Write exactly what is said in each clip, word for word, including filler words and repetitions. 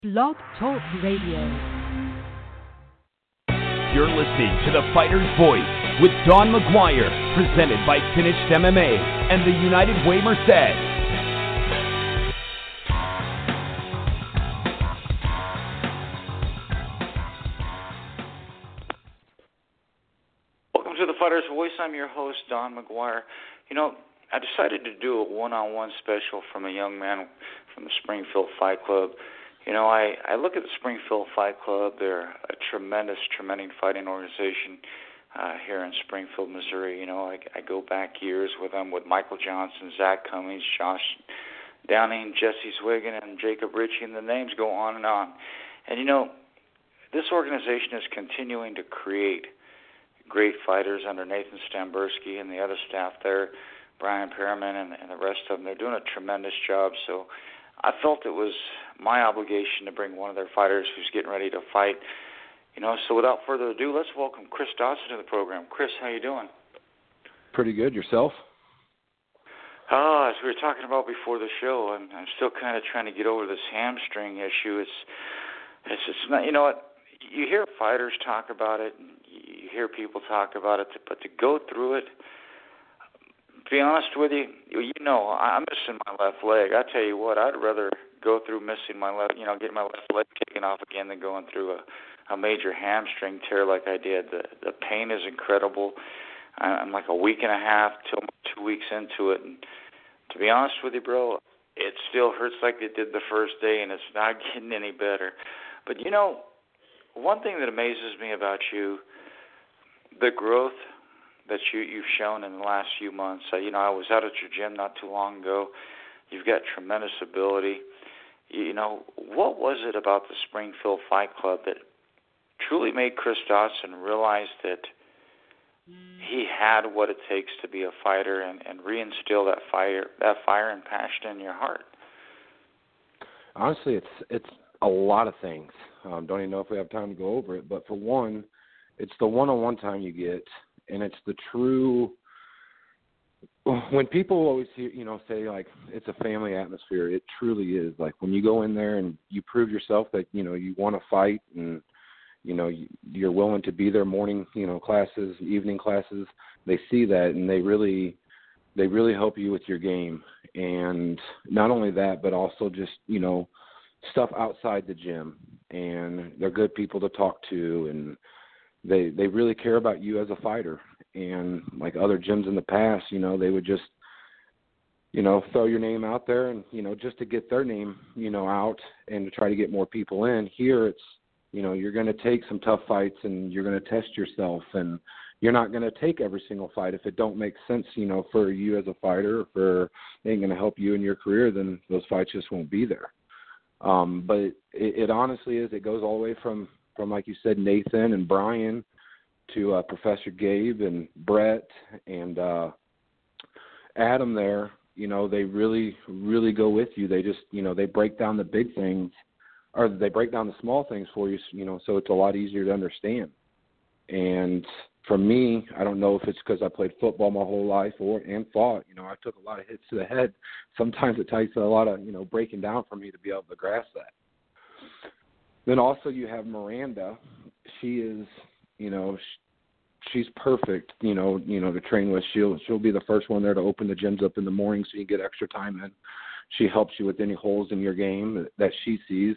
Blog Talk Radio. You're listening to The Fighter's Voice with Don McGuire, presented by Finished M M A and the United Way Merced. Welcome to The Fighter's Voice. I'm your host, Don McGuire. You know, I decided to do a one-on-one special from a young man from the Springfield Fight Club. You know, I, I look at the Springfield Fight Club. They're a tremendous, tremendous fighting organization uh, here in Springfield, Missouri. You know, I, I go back years with them with Michael Johnson, Zach Cummings, Josh Downing, Jesse Swiggin, and Jacob Ritchie, and the names go on and on. And, you know, this organization is continuing to create great fighters under Nathan Stambursky and the other staff there, Brian Perriman and, and the rest of them. They're doing a tremendous job. So I felt it was my obligation to bring one of their fighters who's getting ready to fight. You know, so without further ado, let's welcome Chris Dodson to the program. Chris, how you doing? Pretty good. Yourself? Oh, as we were talking about before the show, I'm, I'm still kind of trying to get over this hamstring issue. It's, it's, it's not, you know what, you hear fighters talk about it, and you hear people talk about it, but to go through it, to be honest with you, you know, I'm missing my left leg. I tell you what, I'd rather go through missing my left, you know, getting my left leg taken off again than going through a, a major hamstring tear like I did. The the pain is incredible. I'm like a week and a half to two weeks into it, and to be honest with you, bro, it still hurts like it did the first day, and it's not getting any better. But you know, one thing that amazes me about you, the growth that you, you've shown in the last few months. Uh, you know, I was out at your gym not too long ago. You've got tremendous ability. You, you know, what was it about the Springfield Fight Club that truly made Chris Dodson realize that he had what it takes to be a fighter and, and reinstill that fire, that fire and passion in your heart? Honestly, it's it's a lot of things. Um, don't even know if we have time to go over it. But for one, it's the one-on-one time you get. And it's the true, when people always hear, you know, say, like, it's a family atmosphere, it truly is. Like, when you go in there and you prove yourself that, you know, you want to fight and, you know, you're willing to be there morning, you know, classes, evening classes, they see that and they really, they really help you with your game. And not only that, but also just, you know, stuff outside the gym. And they're good people to talk to, and They they really care about you as a fighter. And like other gyms in the past, you know, they would just, you know, throw your name out there and, you know, just to get their name, you know, out and to try to get more people in. Here it's, you know, you're going to take some tough fights and you're going to test yourself, and you're not going to take every single fight. If it don't make sense, you know, for you as a fighter, for it ain't going to help you in your career, then those fights just won't be there. Um, but it, it honestly is, it goes all the way from, from, like you said, Nathan and Brian to uh, Professor Gabe and Brett and uh, Adam there. You know, they really, really go with you. They just, you know, they break down the big things, or they break down the small things for you, you know, so it's a lot easier to understand. And for me, I don't know if it's because I played football my whole life or and fought. You know, I took a lot of hits to the head. Sometimes it takes a lot of, you know, breaking down for me to be able to grasp that. Then also you have Miranda. She is, you know, she's perfect, you know, you know, to train with. She'll she'll be the first one there to open the gyms up in the morning so you get extra time in. She helps you with any holes in your game that she sees.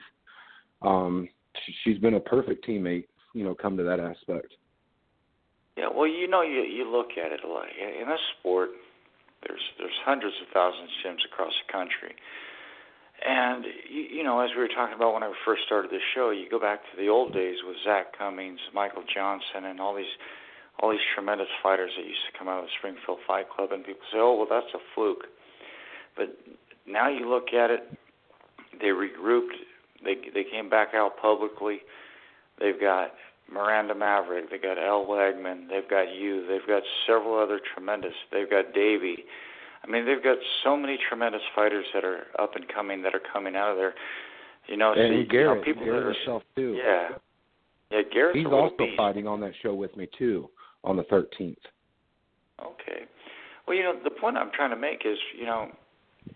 Um, she, she's been a perfect teammate, you know, come to that aspect. Yeah, well, you know, you you look at it like in this sport, there's there's hundreds of thousands of gyms across the country. And, you, you know, as we were talking about when I first started the show, you go back to the old days with Zach Cummings, Michael Johnson, and all these all these tremendous fighters that used to come out of the Springfield Fight Club, and people say, oh, well, that's a fluke. But now you look at it, they regrouped, they they came back out publicly. They've got Miranda Maverick, they've got Elle Wegman, they've got you, they've got several other tremendous, they've got Davey. I mean, they've got so many tremendous fighters that are up and coming that are coming out of there. You know, and see, Garrett, you know, people Garrett that are, himself too. Yeah, yeah, Garrett's He's a little also beast. fighting on that show with me too on the thirteenth. Okay. Well, you know, the point I'm trying to make is, you know,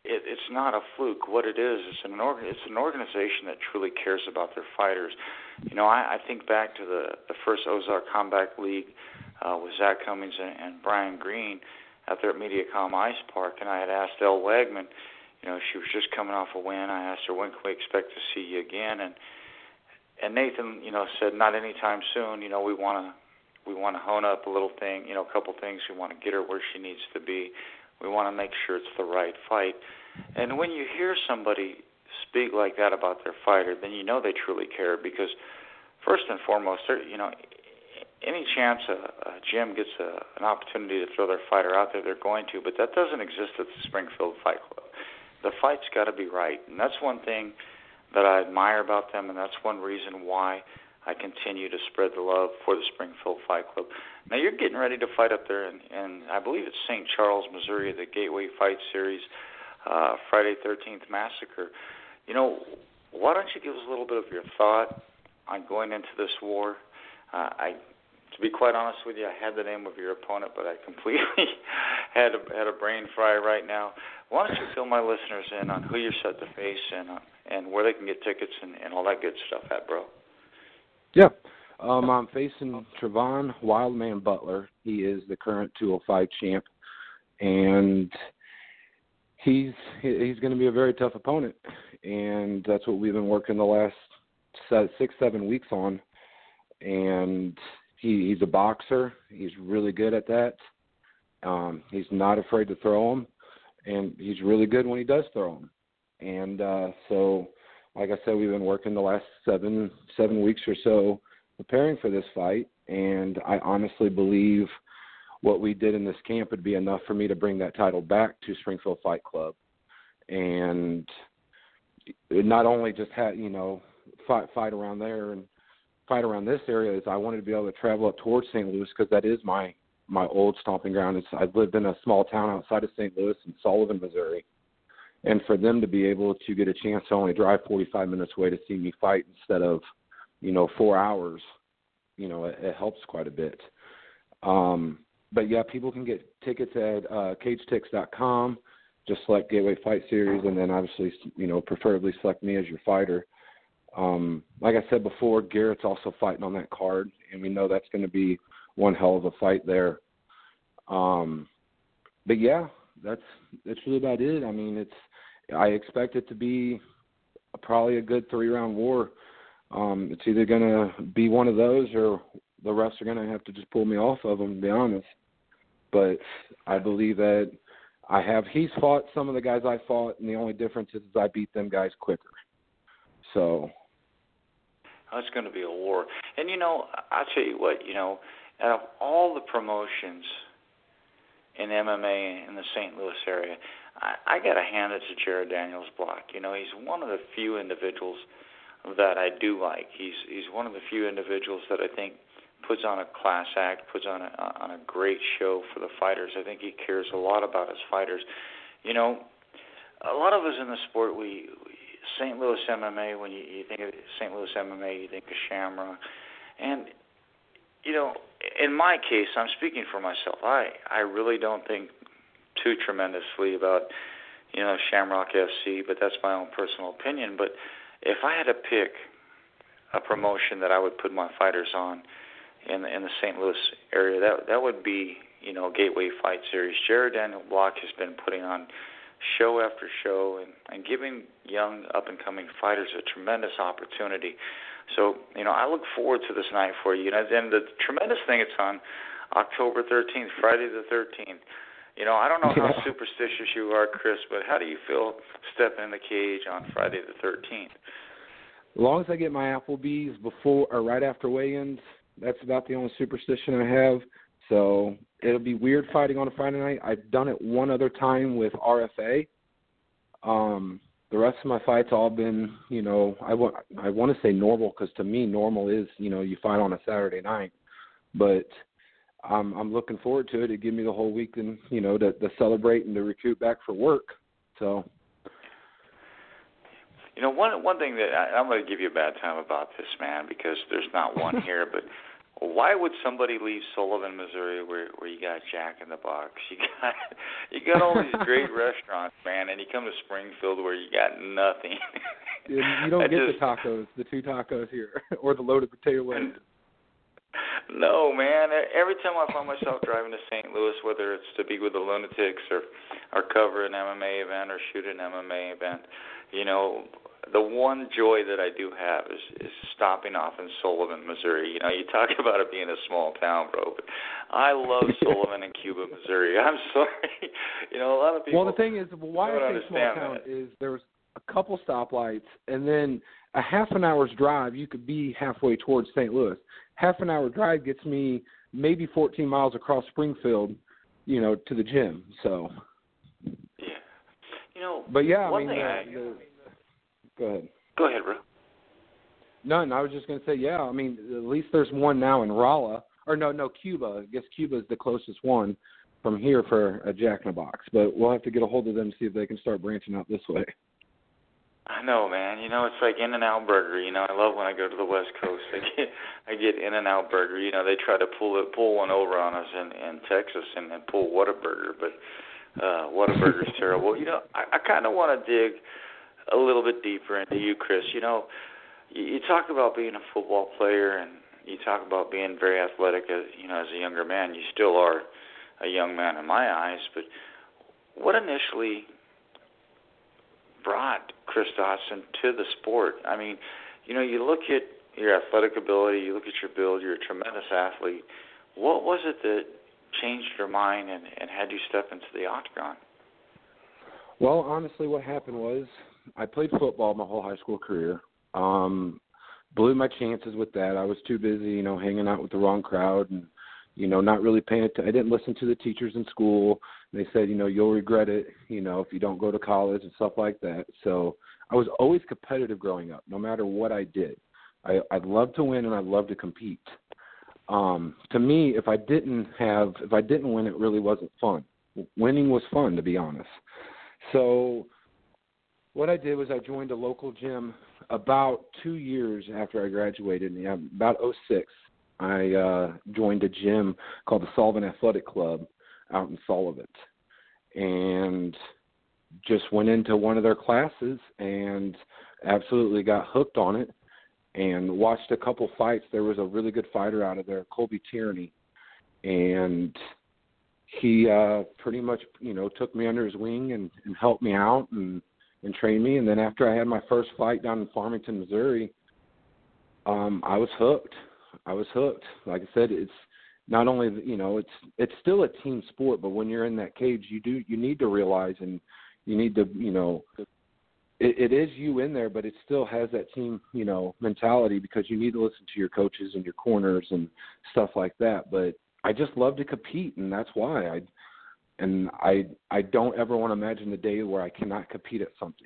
it, it's not a fluke. What it is, it's an org- it's an organization that truly cares about their fighters. You know, I, I think back to the, the first Ozark Combat League uh, with Zach Cummings and, and Brian Green out there at Mediacom Ice Park, and I had asked Elle Wegman, you know, she was just coming off a win. I asked her, when can we expect to see you again? And and Nathan, you know, said not anytime soon. You know, we want to we want to hone up a little thing, you know, a couple things. We want to get her where she needs to be. We want to make sure it's the right fight. And when you hear somebody speak like that about their fighter, then you know they truly care, because first and foremost, you know, any chance a, a gym gets a, an opportunity to throw their fighter out there, they're going to, but that doesn't exist at the Springfield Fight Club. The fight's got to be right, and that's one thing that I admire about them, and that's one reason why I continue to spread the love for the Springfield Fight Club. Now, you're getting ready to fight up there, in, in I believe it's Saint Charles, Missouri, the Gateway Fight Series, uh, Friday thirteenth Massacre. You know, why don't you give us a little bit of your thought on going into this war? Uh, I, to be quite honest with you, I had the name of your opponent, but I completely had a, had a brain fry right now. Why don't you fill my listeners in on who you're set to face and uh, and where they can get tickets and, and all that good stuff at, bro? Yeah. Um, I'm facing Trevon Wildman Butler. He is the current two oh five champ, and he's he's going to be a very tough opponent, and that's what we've been working the last six, seven weeks on. And he, he's a boxer. He's really good at that. Um, he's not afraid to throw them, and he's really good when he does throw them. And uh, so, like I said, we've been working the last seven seven weeks or so preparing for this fight, and I honestly believe what we did in this camp would be enough for me to bring that title back to Springfield Fight Club. And not only just have, you know, fight, fight around there and fight around this area, is I wanted to be able to travel up towards Saint Louis, because that is my, my old stomping ground. It's, I've lived in a small town outside of Saint Louis in Sullivan, Missouri. And for them to be able to get a chance to only drive forty-five minutes away to see me fight instead of, you know, four hours, you know, it, it helps quite a bit. Um, but, yeah, people can get tickets at uh, cage tix dot com. Just select Gateway Fight Series, and then obviously, you know, preferably select me as your fighter. Um, like I said before, Garrett's also fighting on that card, and we know that's going to be one hell of a fight there. Um, but, yeah, that's that's really about it. I mean, it's I expect it to be a, probably a good three-round war. Um, it's either going to be one of those, or the refs are going to have to just pull me off of them, to be honest. But I believe that I have – he's fought some of the guys I fought, and the only difference is I beat them guys quicker. So – it's going to be a war. And, you know, I'll tell you what, you know, out of all the promotions in M M A in the Saint Louis area, I, I got to hand it to Jared Daniels Block. You know, he's one of the few individuals that I do like. He's he's one of the few individuals that I think puts on a class act, puts on a, on a great show for the fighters. I think he cares a lot about his fighters. You know, a lot of us in the sport, we, we Saint Louis M M A, when you, you think of Saint Louis M M A, you think of Shamrock. And, you know, in my case, I'm speaking for myself. I, I really don't think too tremendously about, you know, Shamrock F C, but that's my own personal opinion. But if I had to pick a promotion that I would put my fighters on in, in the Saint Louis area, that that would be, you know, Gateway Fight Series. Jared Daniel Block has been putting on show after show and, and giving young up-and-coming fighters a tremendous opportunity. So, you know, I look forward to this night for you. And the tremendous thing, it's on October thirteenth, Friday the thirteenth. You know, I don't know how superstitious you are, Chris, but how do you feel stepping in the cage on Friday the thirteenth? As long as I get my Applebee's before or right after weigh-ins, that's about the only superstition I have. So it'll be weird fighting on a Friday night. I've done it one other time with R F A. Um, the rest of my fights all been, you know, I want I want to say normal, because to me normal is, you know, you fight on a Saturday night. But I'm I'm looking forward to it. It gives me the whole week, and you know, to, to celebrate and to recruit back for work. So. You know, one one thing that I, I'm going to give you a bad time about this, man, because there's not one here, but why would somebody leave Sullivan, Missouri, where where you got Jack in the Box, you got you got all these great restaurants, man, and you come to Springfield where you got nothing. You don't I get just, the tacos, the two tacos here, or the loaded potato wedges. No, man. Every time I find myself driving to Saint Louis, whether it's to be with the Lunatics or or cover an M M A event or shoot an M M A event, you know, the one joy that I do have is, is stopping off in Sullivan, Missouri. You know, you talk about it being a small town, bro, but I love Sullivan and Cuba, Missouri. I'm sorry. You know, a lot of people Well, the thing is, why I say small town that. is there's a couple stoplights, and then a half an hour's drive, you could be halfway towards Saint Louis. Half an hour drive gets me maybe fourteen miles across Springfield, you know, to the gym. So. Yeah. You know. But yeah, I mean. Thing Uh, I, the, go ahead. Go ahead, bro. None. I was just going to say, yeah. I mean, at least there's one now in Rolla, or no, no, Cuba. I guess Cuba is the closest one from here for a Jack in the Box. But we'll have to get a hold of them to see if they can start branching out this way. I know, man. You know, it's like In-N-Out Burger. You know, I love when I go to the West Coast. I get, I get In-N-Out Burger. You know, they try to pull it, pull one over on us in, in Texas and, and pull Whataburger, but uh, Whataburger's terrible. You know, I, I kind of want to dig a little bit deeper into you, Chris. You know, you, you talk about being a football player, and you talk about being very athletic. As you know, as a younger man, you still are a young man in my eyes. But what initially brought Chris Dotson to the sport? I mean, you know, you look at your athletic ability, you look at your build, you're a tremendous athlete. What was it that changed your mind and, and had you step into the octagon? Well, honestly, what happened was I played football my whole high school career. Um, blew my chances with that. I was too busy, you know, hanging out with the wrong crowd and, you know, not really paying attention. I didn't listen to the teachers in school. They said, you know, you'll regret it, you know, if you don't go to college and stuff like that. So I was always competitive growing up, no matter what I did. I, I loved to win and I loved to compete. Um, to me, if I didn't have, if I didn't win, it really wasn't fun. Winning was fun, to be honest. So what I did was I joined a local gym about two years after I graduated. Yeah, about oh six, I uh, joined a gym called the Sullivan Athletic Club out in Sullivan, and just went into one of their classes and absolutely got hooked on it and watched a couple fights. There was a really good fighter out of there, Colby Tierney, and he uh, pretty much, you know, took me under his wing and, and helped me out and, and trained me. And then after I had my first fight down in Farmington, Missouri, um, I was hooked. I was hooked. Like I said, it's not only, you know, it's it's still a team sport, but when you're in that cage, you do you need to realize and you need to, you know, it, it is you in there, but it still has that team, you know, mentality because you need to listen to your coaches and your corners and stuff like that. But I just love to compete, and that's why I and I I don't ever want to imagine the day where I cannot compete at something.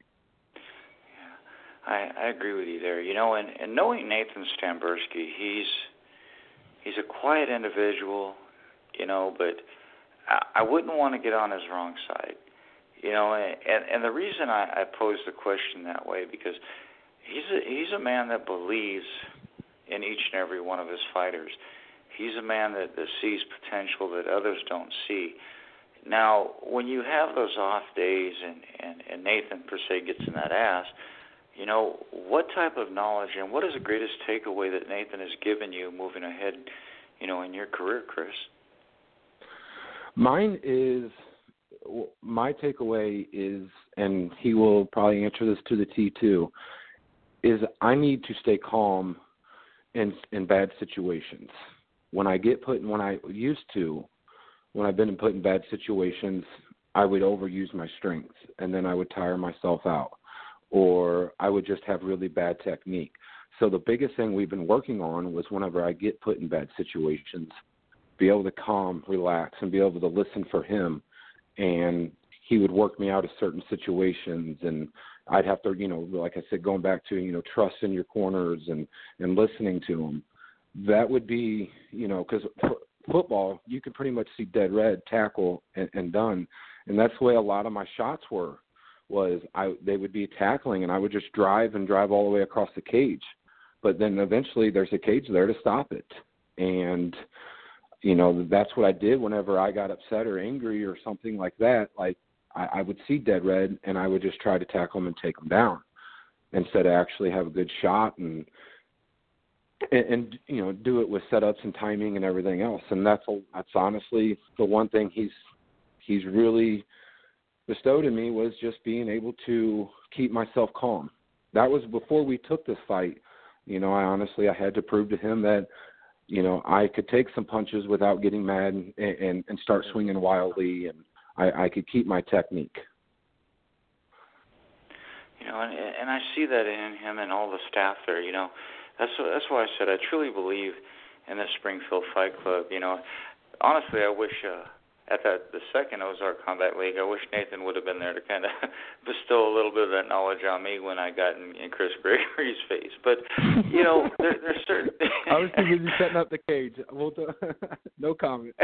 Yeah, I, I agree with you there. You know, and, and knowing Nathan Stambursky, he's he's a quiet individual, you know, but I, I wouldn't want to get on his wrong side. You know, and, and the reason I, I pose the question that way because he's a, he's a man that believes in each and every one of his fighters. He's a man that, that sees potential that others don't see. Now, when you have those off days and, and, and Nathan, per se, gets in that ass, you know, what type of knowledge and what is the greatest takeaway that Nathan has given you moving ahead, you know, in your career, Chris? Mine is, my takeaway is, and he will probably answer this to the T too, is I need to stay calm in in bad situations. When I get put in, when I used to, when I've been put in bad situations, I would overuse my strength, and then I would tire myself out, or I would just have really bad technique. So the biggest thing we've been working on was whenever I get put in bad situations, be able to calm, relax, and be able to listen for him, and he would work me out of certain situations, and I'd have to, you know, like I said, going back to, you know, trust in your corners and, and listening to them. That would be, you know, because football, you can pretty much see dead red, tackle, and, and done. And that's the way a lot of my shots were, was I they would be tackling, and I would just drive and drive all the way across the cage. But then eventually there's a cage there to stop it. And, you know, that's what I did whenever I got upset or angry or something like that. Like, I, I would see dead red, and I would just try to tackle him and take him down instead of actually have a good shot and, and, and you know, do it with setups and timing and everything else. And that's a, that's honestly the one thing he's he's really bestowed in me, was just being able to keep myself calm. That was before we took this fight. You know, I honestly, I had to prove to him that, you know, I could take some punches without getting mad and, and, and start swinging wildly, and I, I could keep my technique. You know, and, and I see that in him and all the staff there. You know, that's that's why I said I truly believe in the Springfield Fight Club. You know, honestly, I wish uh, at that the second Ozark Combat League, I wish Nathan would have been there to kind of bestow a little bit of that knowledge on me when I got in, in Chris Gregory's face. But you know, there, there's certain. I was too busy setting up the cage. We'll do... no comment.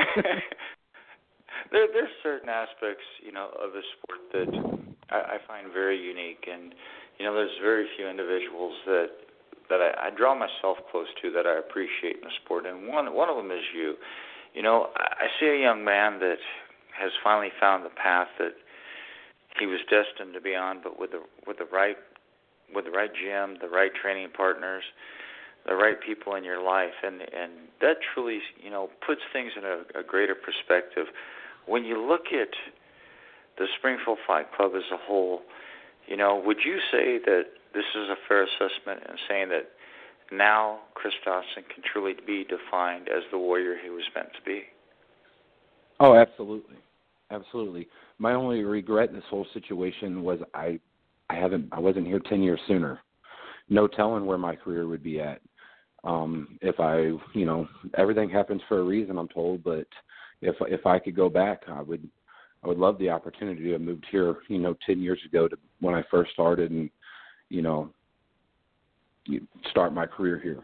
there, there's certain aspects, you know, of the sport that I, I find very unique, and you know, there's very few individuals that that I, I draw myself close to that I appreciate in the sport, and one one of them is you. You know, I see a young man that has finally found the path that he was destined to be on, but with the with the right with the right gym, the right training partners, the right people in your life, and and that truly, you know, puts things in a, a greater perspective. When you look at the Springfield Fight Club as a whole, you know, would you say that this is a fair assessment in saying that now Chris Dotson can truly be defined as the warrior he was meant to be? Oh, absolutely. Absolutely. My only regret in this whole situation was I I haven't I wasn't here ten years sooner. No telling where my career would be at. Um, if I, you know, everything happens for a reason, I'm told, but if if I could go back, I would I would love the opportunity to have moved here, you know, ten years ago to when I first started and, you know, start my career here.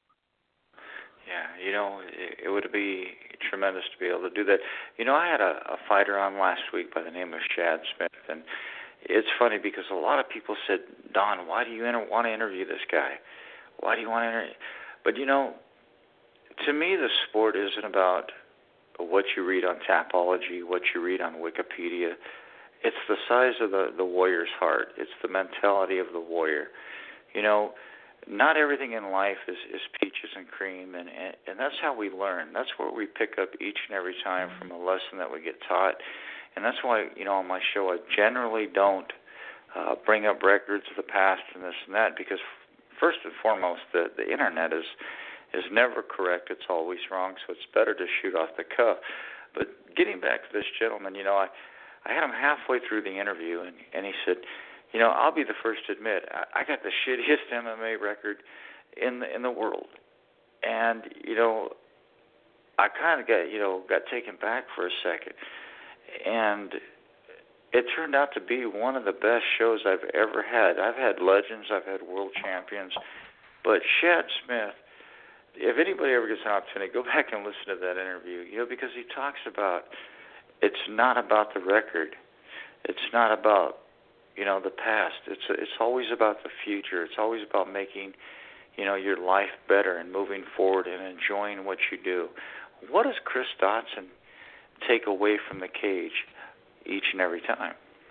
Yeah, you know, it, it would be tremendous to be able to do that. You know, I had a, a fighter on last week by the name of Shad Smith, and it's funny because a lot of people said, Don, why do you inter- want to interview this guy? Why do you want to interview? But, you know, to me, the sport isn't about what you read on Tapology, what you read on Wikipedia. It's the size of the, the warrior's heart. It's the mentality of the warrior. You know, not everything in life is, is peaches and cream, and, and, and that's how we learn. That's what we pick up each and every time from a lesson that we get taught. And that's why, you know, on my show I generally don't uh, bring up records of the past and this and that, because first and foremost, the, the Internet is is never correct. It's always wrong, so it's better to shoot off the cuff. But getting back to this gentleman, you know, I, I had him halfway through the interview, and, and he said, you know, I'll be the first to admit, I, I got the shittiest M M A record in the, in the world. And, you know, I kind of got, you know, got taken back for a second. And it turned out to be one of the best shows I've ever had. I've had legends, I've had world champions, but Shad Smith, if anybody ever gets an opportunity, go back and listen to that interview, you know, because he talks about it's not about the record. It's not about, you know, the past. It's it's always about the future. It's always about making, you know, your life better and moving forward and enjoying what you do. What does Chris Dotson take away from the cage each and every time?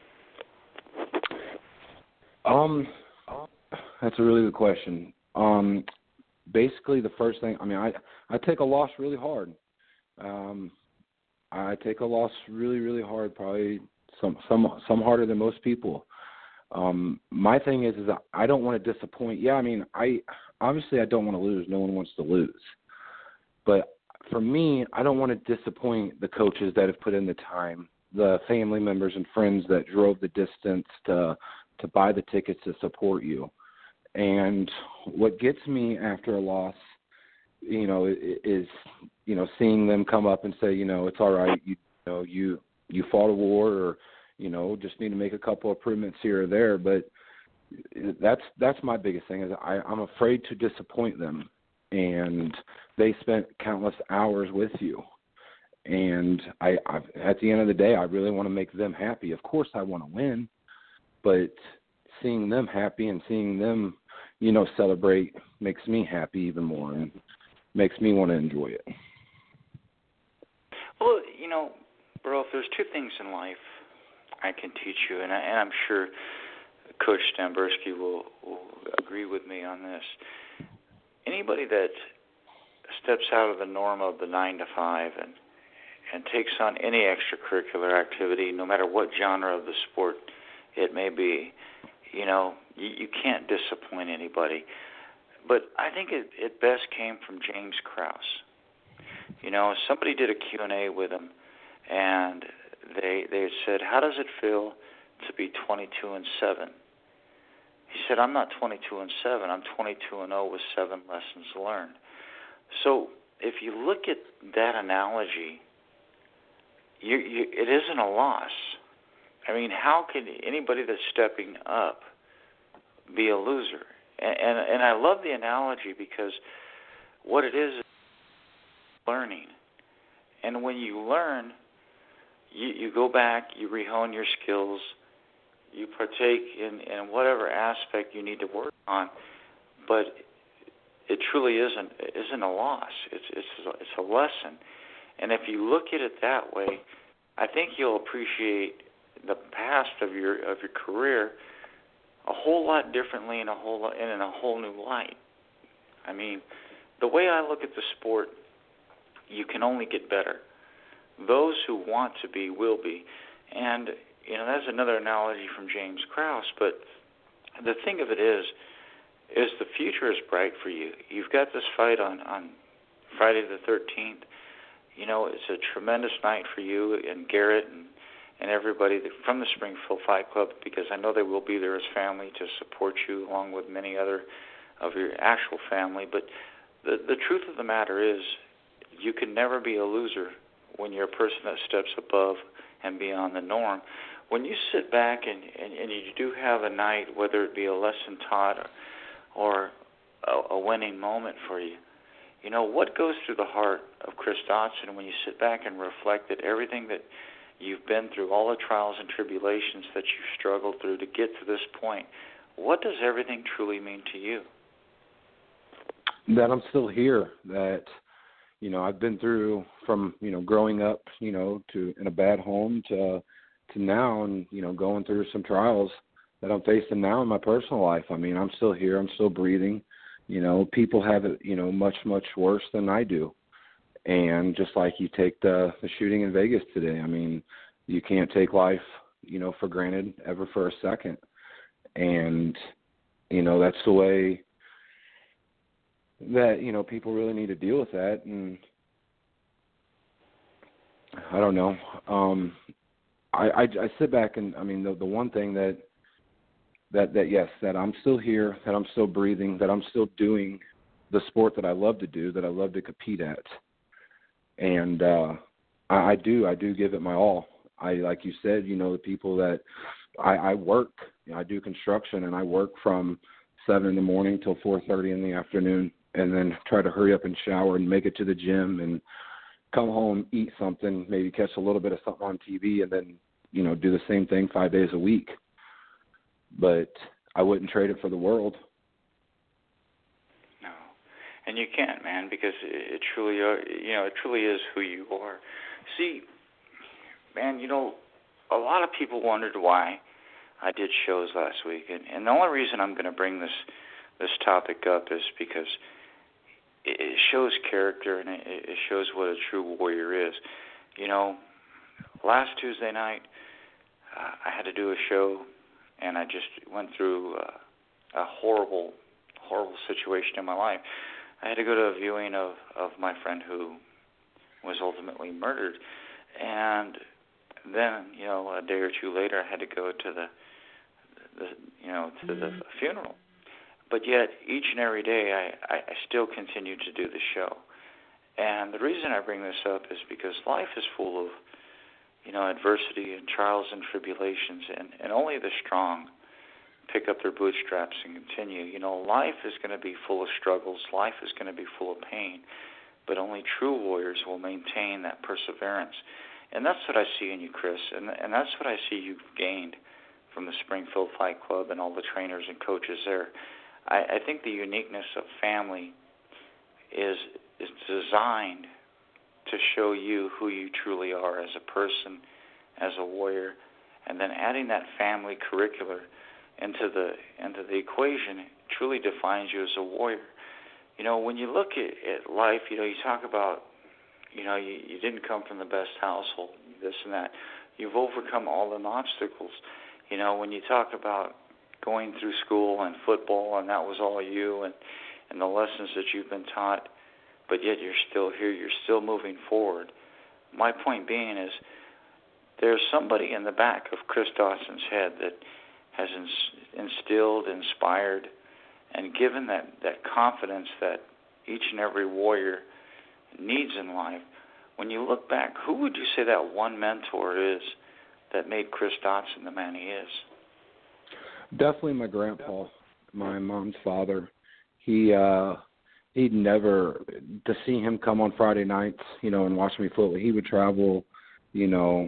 Um, that's a really good question. Um, basically, the first thing, I mean, I I take a loss really hard. Um, I take a loss really, really hard, probably some some some harder than most people. Um, my thing is, is I don't want to disappoint. Yeah, I mean, I obviously I don't want to lose. No one wants to lose. But for me, I don't want to disappoint the coaches that have put in the time, the family members and friends that drove the distance to to buy the tickets to support you. And what gets me after a loss, you know, is, you know, seeing them come up and say, you know, it's all right, you, you know, you you fought a war, or, you know, just need to make a couple of improvements here or there. But that's that's my biggest thing, is I, I'm afraid to disappoint them. And they spent countless hours with you. And I, I at the end of the day, I really want to make them happy. Of course I want to win, but seeing them happy and seeing them, you know, celebrate makes me happy even more. And makes me want to enjoy it. Well, you know, bro, if there's two things in life I can teach you, and, I, and I'm sure Coach Stambursky will, will agree with me on this. Anybody that steps out of the norm of the nine to five and and takes on any extracurricular activity, no matter what genre of the sport it may be, you know, you, you can't disappoint anybody. But I think it, it best came from James Krause. You know, somebody did a Q and A with him, and they they said, how does it feel to be twenty-two and seven? He said, I'm not twenty-two and seven, I'm twenty-two and oh with seven lessons learned. So if you look at that analogy, you, you, it isn't a loss. I mean, how can anybody that's stepping up be a loser? And, and, and I love the analogy because what it is is learning. And when you learn, you, you go back, you rehone your skills, you partake in, in whatever aspect you need to work on, but it truly isn't isn't a loss. It's it's it's a lesson, and if you look at it that way, I think you'll appreciate the past of your of your career a whole lot differently and a whole lot, and in a whole new light. I mean, the way I look at the sport, you can only get better. Those who want to be will be, and you know that's another analogy from James Krause. But the thing of it is. is the future is bright for you. You've got this fight on, on Friday the thirteenth. You know, it's a tremendous night for you and Garrett and, and everybody from the Springfield Fight Club, because I know they will be there as family to support you along with many other of your actual family. But the, the truth of the matter is you can never be a loser when you're a person that steps above and beyond the norm. When you sit back and, and, and you do have a night, whether it be a lesson taught or or a, a winning moment for you. You know, what goes through the heart of Chris Dotson when you sit back and reflect that everything that you've been through, all the trials and tribulations that you've struggled through to get to this point, what does everything truly mean to you? That I'm still here, that, you know, I've been through from, you know, growing up, you know, to in a bad home to to now and, you know, going through some trials that I'm facing now in my personal life. I mean, I'm still here. I'm still breathing. You know, people have it, you know, much, much worse than I do. And just like you take the, the shooting in Vegas today, I mean, you can't take life, you know, for granted ever for a second. And, you know, that's the way that, you know, people really need to deal with that. And I don't know. Um, I, I, I sit back and, I mean, the, the one thing that, That, that yes, that I'm still here, that I'm still breathing, that I'm still doing the sport that I love to do, that I love to compete at. And uh, I, I do, I do give it my all. I, like you said, you know, the people that I, I work, you know, I do construction, and I work from seven in the morning till four thirty in the afternoon, and then try to hurry up and shower and make it to the gym and come home, eat something, maybe catch a little bit of something on T V, and then, you know, do the same thing five days a week. But I wouldn't trade it for the world. No, and you can't, man, because it truly, you know, it truly is who you are. See, man, you know, a lot of people wondered why I did shows last week, and, and the only reason I'm going to bring this this topic up is because it, it shows character and it, it shows what a true warrior is. You know, last Tuesday night, uh, I had to do a show. And I just went through uh, a horrible, horrible situation in my life. I had to go to a viewing of, of my friend who was ultimately murdered. And then, you know, a day or two later, I had to go to the, the you know, to the funeral. But yet, each and every day, I, I, I still continue to do the show. And the reason I bring this up is because life is full of, you know, adversity and trials and tribulations, and, and only the strong pick up their bootstraps and continue. You know, life is going to be full of struggles. Life is going to be full of pain, but only true warriors will maintain that perseverance. And that's what I see in you, Chris, and, and that's what I see you've gained from the Springfield Fight Club and all the trainers and coaches there. I, I think the uniqueness of family is is designed to show you who you truly are as a person, as a warrior, and then adding that family curricular into the into the equation truly defines you as a warrior. You know, when you look at, at life, you know, you talk about, you know, you, you didn't come from the best household, this and that. You've overcome all the obstacles. You know, when you talk about going through school and football and that was all you and, and the lessons that you've been taught, but yet you're still here, you're still moving forward. My point being is there's somebody in the back of Chris Dawson's head that has instilled, inspired, and given that, that confidence that each and every warrior needs in life. When you look back, who would you say that one mentor is that made Chris Dawson the man he is? Definitely my grandpa, my mom's father. He uh, he'd never, to see him come on Friday nights, you know, and watch me football. He would travel, you know,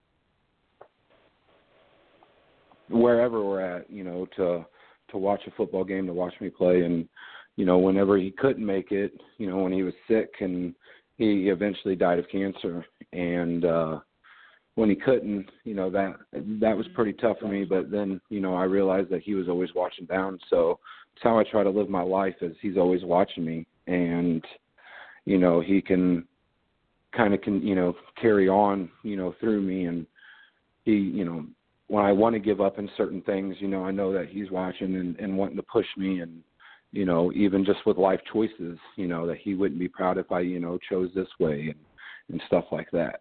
wherever we're at, you know, to to watch a football game, to watch me play. And, you know, whenever he couldn't make it, you know, when he was sick, and he eventually died of cancer. And uh, when he couldn't, you know, that that was pretty tough for me. But then, you know, I realized that he was always watching down. So it's how I try to live my life, is he's always watching me. And, you know, he can kind of, can you know, carry on, you know, through me. And he, you know, when I want to give up in certain things, you know, I know that he's watching and, and wanting to push me. And, you know, even just with life choices, you know, that he wouldn't be proud if I, you know, chose this way and, and stuff like that.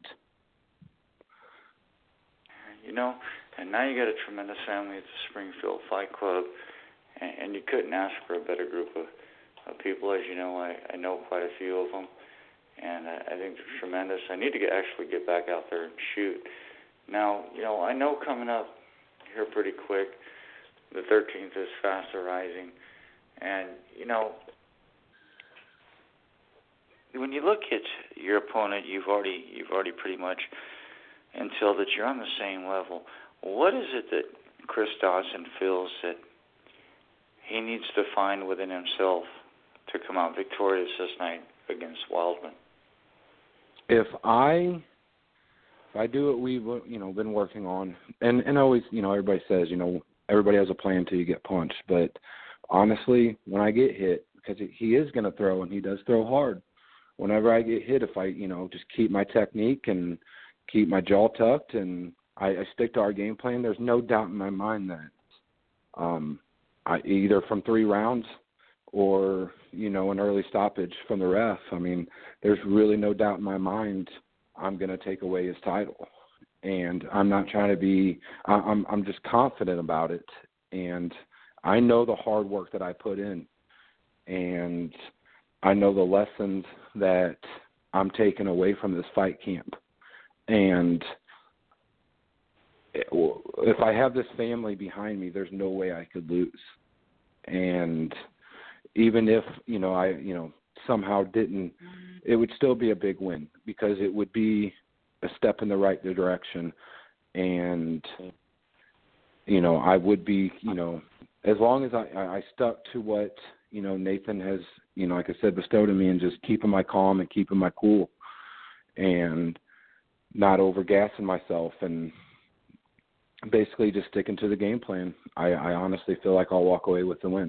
You know, and now you got a tremendous family at the Springfield Fight Club, and, and you couldn't ask for a better group of, of people. As you know, I, I know quite a few of them, and I, I think they're tremendous. I need to get, actually get back out there and shoot. Now, you know, I know coming up here pretty quick, the thirteenth is fast rising. And, you know, when you look at your opponent, you've already you've already pretty much until that you're on the same level. What is it that Chris Dawson feels that he needs to find within himself to come out victorious this night against Wildman? If I if I do what we've, you know, been working on, and, and always, you know, everybody says, you know, everybody has a plan until you get punched, but honestly, when I get hit, because he is going to throw, and he does throw hard, whenever I get hit, if I, you know, just keep my technique and keep my jaw tucked and I, I stick to our game plan, there's no doubt in my mind that um, I, either from three rounds or, you know, an early stoppage from the ref, I mean, there's really no doubt in my mind I'm going to take away his title. And I'm not trying to be – I'm I'm just confident about it. And I know the hard work that I put in. And I know the lessons that I'm taking away from this fight camp. And if I have this family behind me, there's no way I could lose. And even if, you know, I, you know, somehow didn't, it would still be a big win because it would be a step in the right direction. And, you know, I would be, you know, as long as I, I stuck to what, you know, Nathan has, you know, like I said, bestowed on me, and just keeping my calm and keeping my cool and not overgassing myself and basically just sticking to the game plan, I, I honestly feel like I'll walk away with the win.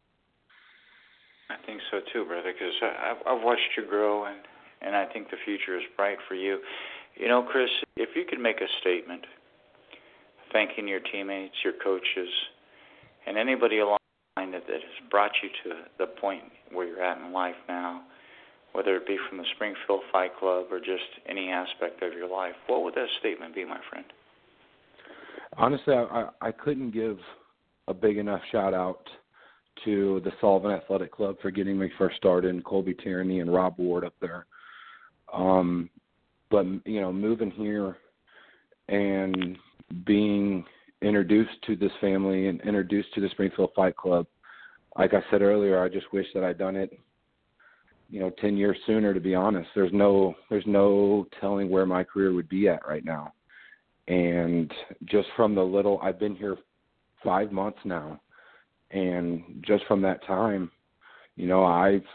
I think so too, brother, because I've, I've watched you grow, and, and I think the future is bright for you. You know, Chris, if you could make a statement thanking your teammates, your coaches, and anybody along the line that, that has brought you to the point where you're at in life now, whether it be from the Springfield Fight Club or just any aspect of your life, what would that statement be, my friend? Honestly, I, I couldn't give a big enough shout-out to the Sullivan Athletic Club for getting me first started, and Colby Tierney and Rob Ward up there. Um, but, you know, moving here and being introduced to this family and introduced to the Springfield Fight Club, like I said earlier, I just wish that I'd done it, you know, ten years sooner, to be honest. There's no there's no telling where my career would be at right now. And just from the little, I've been here five months now, and just from that time, you know, I've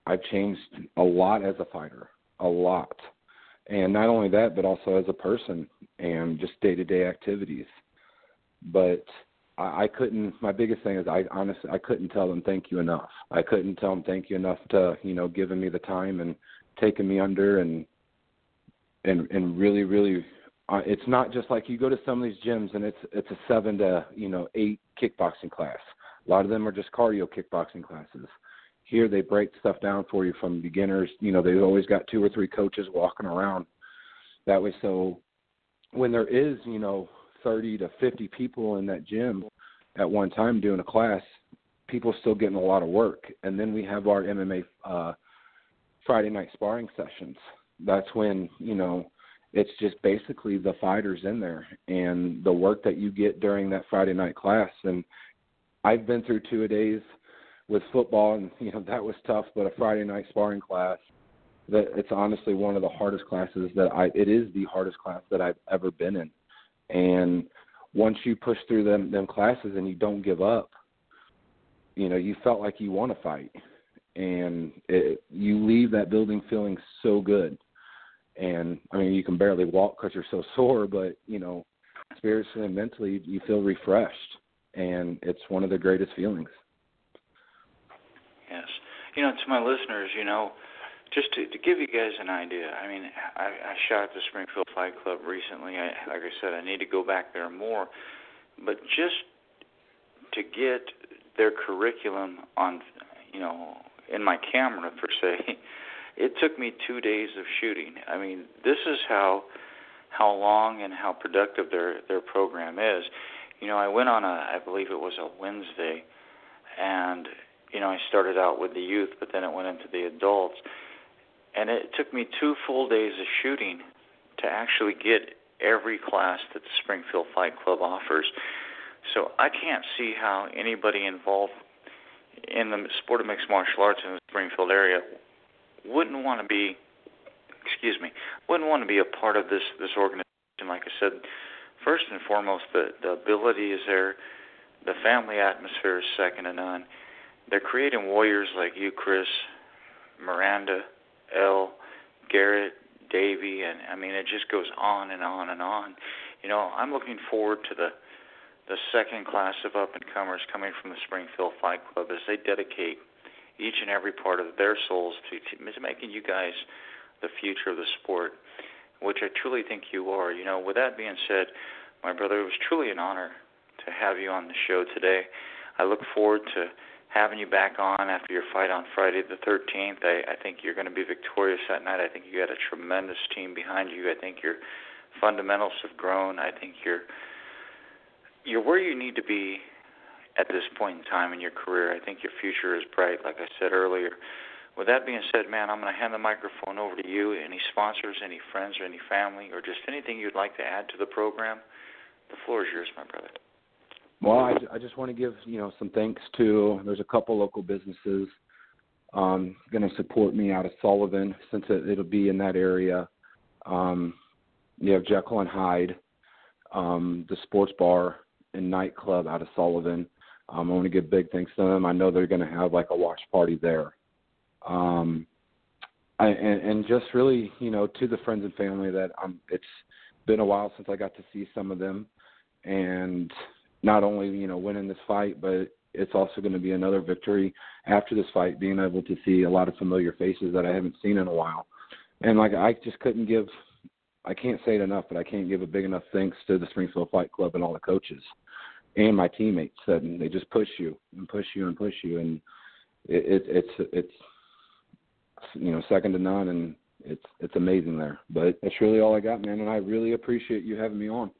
I've changed a lot as a fighter, a lot. And not only that, but also as a person and just day-to-day activities. But I, I couldn't, my biggest thing is I honestly, I couldn't tell them thank you enough. I couldn't tell them thank you enough to, you know, giving me the time and taking me under and, and, and really, really, uh, it's not just like you go to some of these gyms and it's, it's a seven to, you know, eight kickboxing class. A lot of them are just cardio kickboxing classes. Here they break stuff down for you from beginners. You know, they've always got two or three coaches walking around that way. So when there is, you know, thirty to fifty people in that gym at one time doing a class, people are still getting a lot of work. And then we have our M M A uh, Friday night sparring sessions. That's when, you know, it's just basically the fighters in there and the work that you get during that Friday night class. And I've been through two-a-days with football, and, you know, that was tough, but a Friday night sparring class, that it's honestly one of the hardest classes that I, it is the hardest class that I've ever been in. And once you push through them, them classes and you don't give up, you know, you felt like you want to fight. And it, you leave that building feeling so good. And, I mean, you can barely walk because you're so sore, but, you know, spiritually and mentally you feel refreshed. And it's one of the greatest feelings. Yes. You know, to my listeners, you know, just to, to give you guys an idea, I mean, I, I shot at the Springfield Fight Club recently. I, like I said, I need to go back there more. But just to get their curriculum on, you know, in my camera, per se, it took me two days of shooting. I mean, this is how how long and how productive their, their program is. You know, I went on a, I believe it was a Wednesday, and, you know, I started out with the youth, but then it went into the adults. And it took me two full days of shooting to actually get every class that the Springfield Fight Club offers. So I can't see how anybody involved in the sport of mixed martial arts in the Springfield area wouldn't want to be, excuse me, wouldn't want to be a part of this, this organization. Like I said, first and foremost, the, the ability is there. The family atmosphere is second to none. They're creating warriors like you, Chris, Miranda, Elle, Garrett, Davey, and I mean, it just goes on and on and on. You know, I'm looking forward to the the second class of up-and-comers coming from the Springfield Fight Club as they dedicate each and every part of their souls to, to making you guys the future of the sport, which I truly think you are. You know, with that being said, my brother, it was truly an honor to have you on the show today. I look forward to having you back on after your fight on Friday the thirteenth. I, I think you're going to be victorious that night. I think you got a tremendous team behind you. I think your fundamentals have grown. I think you're you're where you need to be at this point in time in your career. I think your future is bright, like I said earlier. With that being said, man, I'm going to hand the microphone over to you. Any sponsors, any friends, or any family, or just anything you'd like to add to the program? The floor is yours, my brother. Well, I, I just want to give, you know, some thanks to, there's a couple local businesses um, going to support me out of Sullivan since it, it'll be in that area. Um, you have Jekyll and Hyde, um, the sports bar and nightclub out of Sullivan. Um, I want to give big thanks to them. I know they're going to have like a watch party there. Um, I, and, and just really, you know, to the friends and family that um, it's been a while since I got to see some of them. And not only, you know, winning this fight, but it's also going to be another victory after this fight, being able to see a lot of familiar faces that I haven't seen in a while. And, like, I just couldn't give – I can't say it enough, but I can't give a big enough thanks to the Springfield Fight Club and all the coaches and my teammates. And they just push you and push you and push you. And it, it, it's, it's, you know, second to none, and it's it's amazing there. But that's really all I got, man, and I really appreciate you having me on.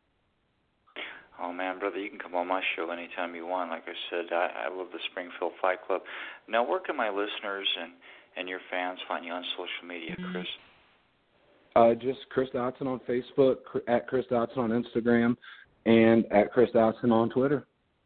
Oh, man, brother, you can come on my show anytime you want. Like I said, I, I love the Springfield Fight Club. Now, where can my listeners and, and your fans find you on social media, Chris? Uh, just Chris Dotson on Facebook, at Chris Dotson on Instagram, and at Chris Dotson on Twitter.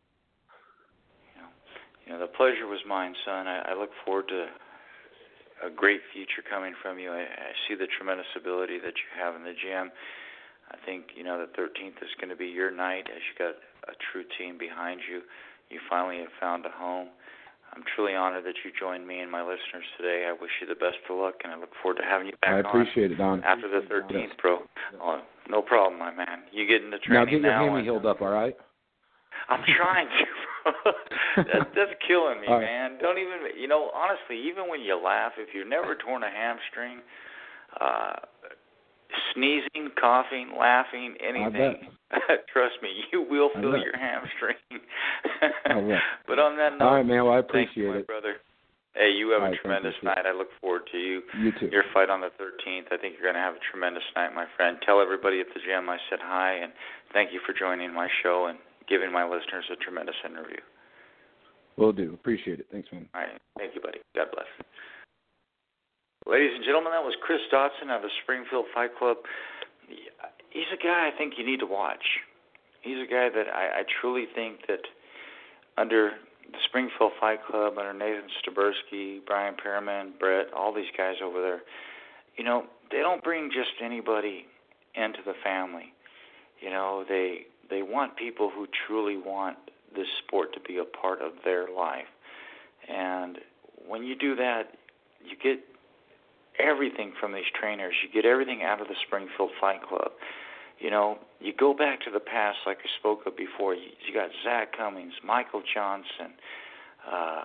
You know, you know, the pleasure was mine, son. I, I look forward to a great future coming from you. I, I see the tremendous ability that you have in the gym. I think, you know, the thirteenth is going to be your night as you got a true team behind you. You finally have found a home. I'm truly honored that you joined me and my listeners today. I wish you the best of luck, and I look forward to having you back on. I appreciate it, Don. After the thirteenth, bro. Oh, no problem, my man. You get into training now. Get your now hammy healed up, all right? I'm trying to, bro. that, that's killing me, right. man. Don't even, you know, honestly, even when you laugh, if you've never torn a hamstring, uh, sneezing, coughing, laughing, anything, trust me, you will feel your hamstring. But on that note, all right, man, well, I appreciate thank you, my it. brother. Hey, you have all a right, tremendous night. I look forward to you. You too. Your fight on the thirteenth. I think you're going to have a tremendous night, my friend. Tell everybody at the gym I said hi, and thank you for joining my show and giving my listeners a tremendous interview. Will do. Appreciate it. Thanks, man. All right. Thank you, buddy. God bless. Ladies and gentlemen, that was Chris Dotson of the Springfield Fight Club. He's a guy I think you need to watch. He's a guy that I, I truly think that under the Springfield Fight Club, under Nathan Staberski, Brian Perriman, Brett, all these guys over there, you know, they don't bring just anybody into the family. You know, they they want people who truly want this sport to be a part of their life. And when you do that, you get everything from these trainers. You get everything out of the Springfield Fight Club. You know, you go back to the past, like I spoke of before. You, you got Zach Cummings, Michael Johnson, uh,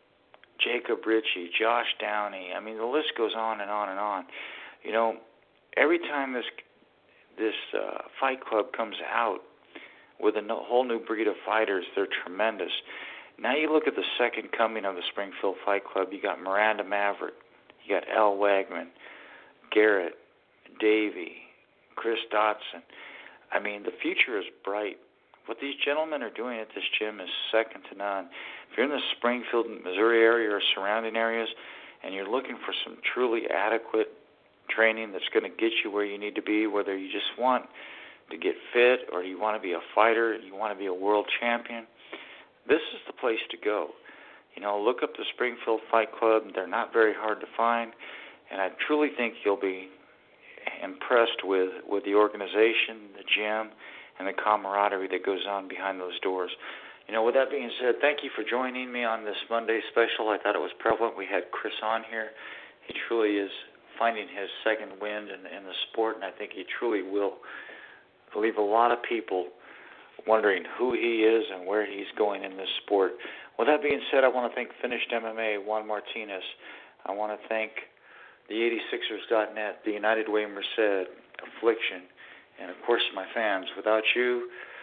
Jacob Ritchie, Josh Downey. I mean, the list goes on and on and on. You know, every time this this uh, fight club comes out with a no, whole new breed of fighters, they're tremendous. Now you look at the second coming of the Springfield Fight Club. You got Miranda Maverick, you got Al Wagman, Garrett, Davey, Chris Dotson. I mean, the future is bright. What these gentlemen are doing at this gym is second to none. If you're in the Springfield, Missouri area or surrounding areas, and you're looking for some truly adequate training that's going to get you where you need to be, whether you just want to get fit or you want to be a fighter, you want to be a world champion, this is the place to go. You know, look up the Springfield Fight Club. They're not very hard to find, and I truly think you'll be impressed with, with the organization, the gym, and the camaraderie that goes on behind those doors. You know, with that being said, thank you for joining me on this Monday special. I thought it was prevalent. We had Chris on here. He truly is finding his second wind in, in the sport, and I think he truly will leave a lot of people wondering who he is and where he's going in this sport. With that being said, I want to thank Finished M M A, Juan Martinez. I want to thank the eighty-sixers dot net, the United Way Merced, Affliction, and, of course, my fans. Without you,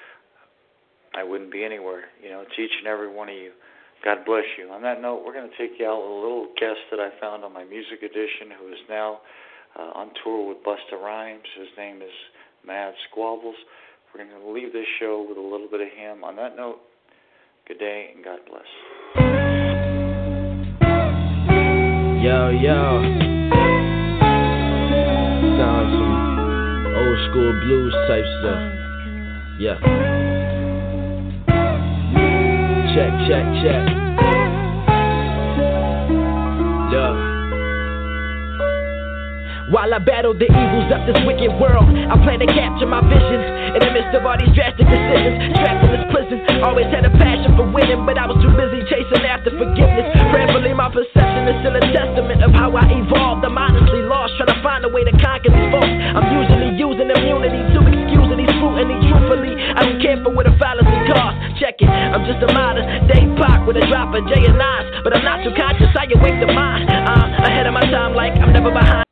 I wouldn't be anywhere. You know, to each and every one of you, God bless you. On that note, we're going to take you out with a little guest that I found on my Music Edition who is now uh, on tour with Busta Rhymes. His name is Mad Squabbles. We're going to leave this show with a little bit of him. On that note, good day and God bless. Yo, yo. Sounds some old school blues type stuff. Yeah. Check, check, check. Yeah. While I battle the evils of this wicked world, I plan to capture my vision in the midst of all these drastic decisions. Trapped in this prison, always had a passion for winning, but I was too busy chasing after forgiveness. Prayerfully, my perception is still a testament of how I evolved. I'm honestly lost, trying to find a way to conquer these faults. I'm usually using immunity to excuse any scrutiny. Truthfully, I don't care for what a fallacy costs. Check it, I'm just a modern day Pac with a drop of J and I's, but I'm not too conscious. I awake the mind. I'm ahead of my time, like I'm never behind.